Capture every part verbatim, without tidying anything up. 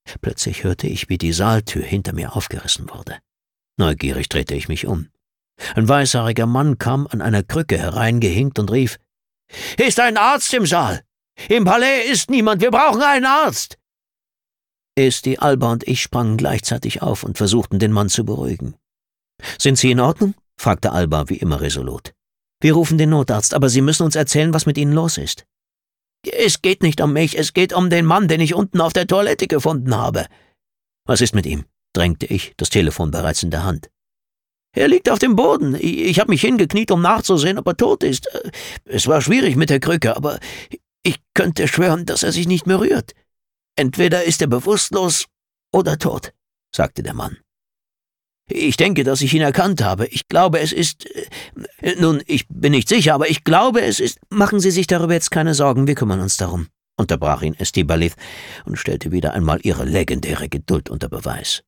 Plötzlich hörte ich, wie die Saaltür hinter mir aufgerissen wurde. Neugierig drehte ich mich um. Ein weißhaariger Mann kam an einer Krücke hereingehinkt und rief: »Ist ein Arzt im Saal? Im Palais ist niemand, wir brauchen einen Arzt!« Esti, Alba und ich sprangen gleichzeitig auf und versuchten, den Mann zu beruhigen. »Sind Sie in Ordnung?« fragte Alba wie immer resolut. »Wir rufen den Notarzt, aber Sie müssen uns erzählen, was mit Ihnen los ist.« »Es geht nicht um mich, es geht um den Mann, den ich unten auf der Toilette gefunden habe.« »Was ist mit ihm?« drängte ich, das Telefon bereits in der Hand. »Er liegt auf dem Boden. Ich habe mich hingekniet, um nachzusehen, ob er tot ist. Es war schwierig mit der Krücke, aber ich könnte schwören, dass er sich nicht mehr rührt. Entweder ist er bewusstlos oder tot«, sagte der Mann. »Ich denke, dass ich ihn erkannt habe. Ich glaube, es ist... Nun, ich bin nicht sicher, aber ich glaube, es ist...« »Machen Sie sich darüber jetzt keine Sorgen, wir kümmern uns darum«, unterbrach ihn Estibaliz und stellte wieder einmal ihre legendäre Geduld unter Beweis.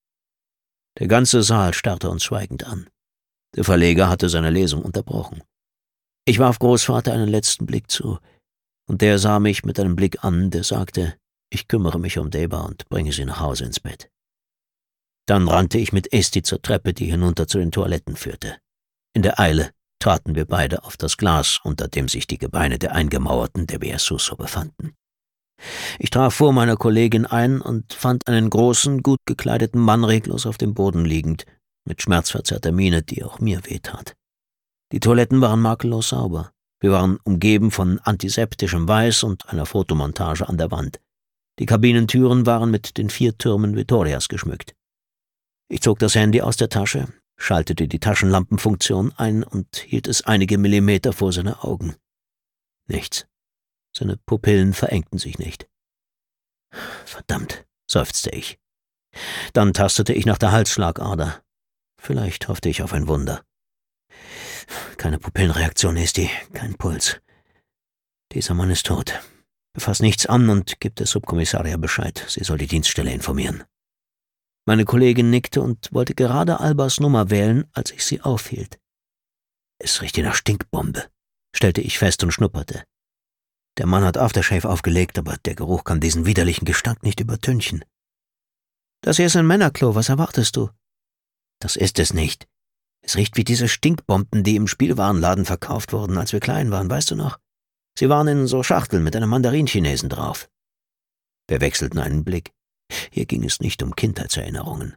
Der ganze Saal starrte uns schweigend an. Der Verleger hatte seine Lesung unterbrochen. Ich warf Großvater einen letzten Blick zu, und der sah mich mit einem Blick an, der sagte: »Ich kümmere mich um Deba und bringe sie nach Hause ins Bett.« Dann rannte ich mit Esti zur Treppe, die hinunter zu den Toiletten führte. In der Eile traten wir beide auf das Glas, unter dem sich die Gebeine der Eingemauerten der Beasusso befanden. Ich traf vor meiner Kollegin ein und fand einen großen, gut gekleideten Mann reglos auf dem Boden liegend, mit schmerzverzerrter Miene, die auch mir wehtat. Die Toiletten waren makellos sauber. Wir waren umgeben von antiseptischem Weiß und einer Fotomontage an der Wand. Die Kabinentüren waren mit den vier Türmen Vittorias geschmückt. Ich zog das Handy aus der Tasche, schaltete die Taschenlampenfunktion ein und hielt es einige Millimeter vor seine Augen. Nichts. Seine Pupillen verengten sich nicht. »Verdammt«, seufzte ich. Dann tastete ich nach der Halsschlagader. Vielleicht hoffte ich auf ein Wunder. Keine Pupillenreaktion, Esti, kein Puls. Dieser Mann ist tot. Fass nichts an und gib der Subkommissaria Bescheid. Sie soll die Dienststelle informieren.« Meine Kollegin nickte und wollte gerade Albas Nummer wählen, als ich sie aufhielt. »Es riecht hier nach Stinkbombe«, stellte ich fest und schnupperte. Der Mann hat Aftershave aufgelegt, aber der Geruch kann diesen widerlichen Gestank nicht übertünchen. »Das hier ist ein Männerklo, was erwartest du?« »Das ist es nicht. Es riecht wie diese Stinkbomben, die im Spielwarenladen verkauft wurden, als wir klein waren, weißt du noch? Sie waren in so Schachteln mit einem Mandarin-Chinesen drauf.« Wir wechselten einen Blick. Hier ging es nicht um Kindheitserinnerungen.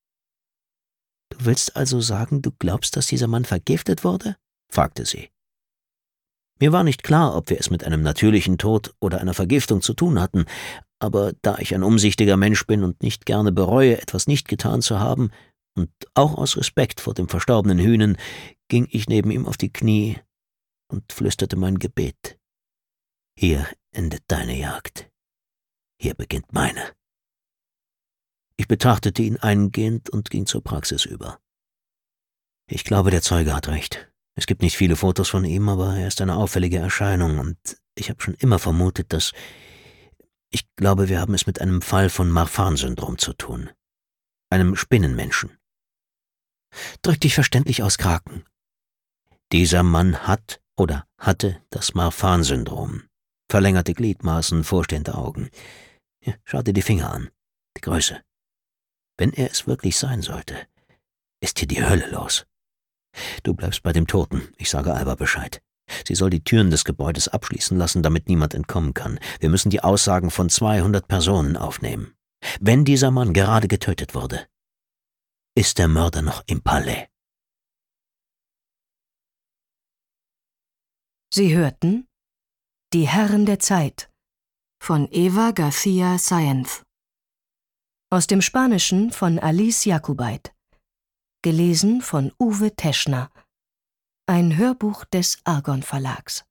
»Du willst also sagen, du glaubst, dass dieser Mann vergiftet wurde?« fragte sie. Mir war nicht klar, ob wir es mit einem natürlichen Tod oder einer Vergiftung zu tun hatten, aber da ich ein umsichtiger Mensch bin und nicht gerne bereue, etwas nicht getan zu haben, und auch aus Respekt vor dem verstorbenen Hühnen, ging ich neben ihm auf die Knie und flüsterte mein Gebet. »Hier endet deine Jagd. Hier beginnt meine.« Ich betrachtete ihn eingehend und ging zur Praxis über. »Ich glaube, der Zeuge hat recht. Es gibt nicht viele Fotos von ihm, aber er ist eine auffällige Erscheinung und ich habe schon immer vermutet, dass... Ich glaube, wir haben es mit einem Fall von Marfan-Syndrom zu tun. Einem Spinnenmenschen.« »Drück dich verständlich aus, Kraken.« »Dieser Mann hat oder hatte das Marfan-Syndrom. Verlängerte Gliedmaßen, vorstehende Augen. Ja, schau dir die Finger an. Die Größe. Wenn er es wirklich sein sollte, ist hier die Hölle los. Du bleibst bei dem Toten, ich sage Alba Bescheid. Sie soll die Türen des Gebäudes abschließen lassen, damit niemand entkommen kann. Wir müssen die Aussagen von zweihundert Personen aufnehmen. Wenn dieser Mann gerade getötet wurde, ist der Mörder noch im Palais.« Sie hörten Die Herren der Zeit von Eva García Sáenz. Aus dem Spanischen von Alice Jacobait. Gelesen von Uwe Teschner. Ein Hörbuch des Argon Verlags.